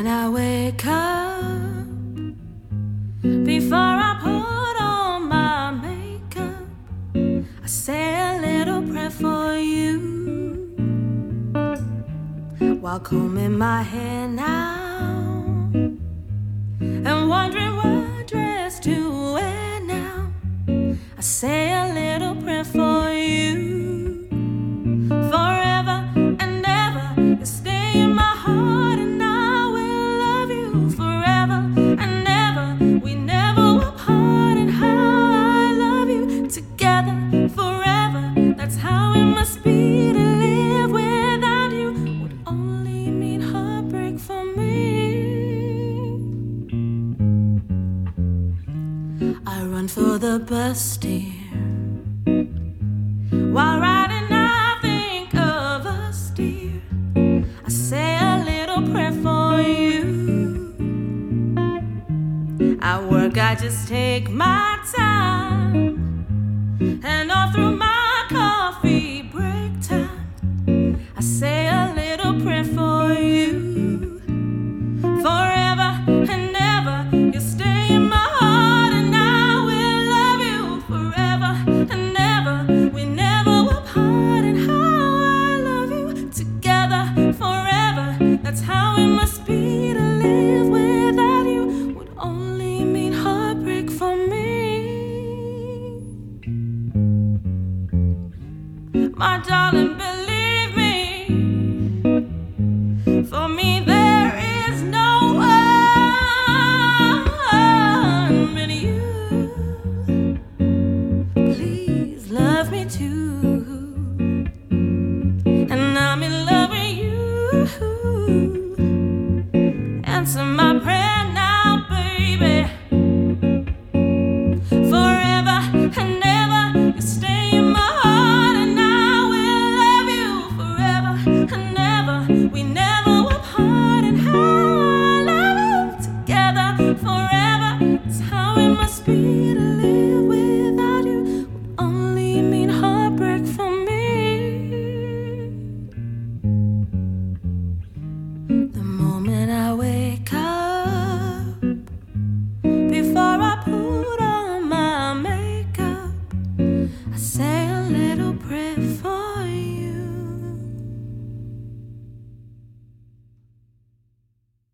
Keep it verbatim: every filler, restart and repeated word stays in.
When I wake up, before I put on my makeup, I say a little prayer for you. While combing my hair now and wondering what dress to wear now, I say a little prayer for you. Forever and ever, you stay in my heart, and I will love you forever and ever. We never were apart, and how I love you together forever. That's how it must be to live without you. Would only mean heartbreak for me. I run for the bus, dear. While riding, I think of us, dear. I say a little prayer for you. At work, I just take my time, and all through my coffee break time, I say a little prayer for you. Forever and ever, you stay in my heart, and I will love you forever and ever. We never were apart, and how I love you together forever. That's how it must be to live without you. Would only mean heartbreak for me. My darling, believe me, for me there is no one but you. Please love me too, and I'm in love with you. Answer my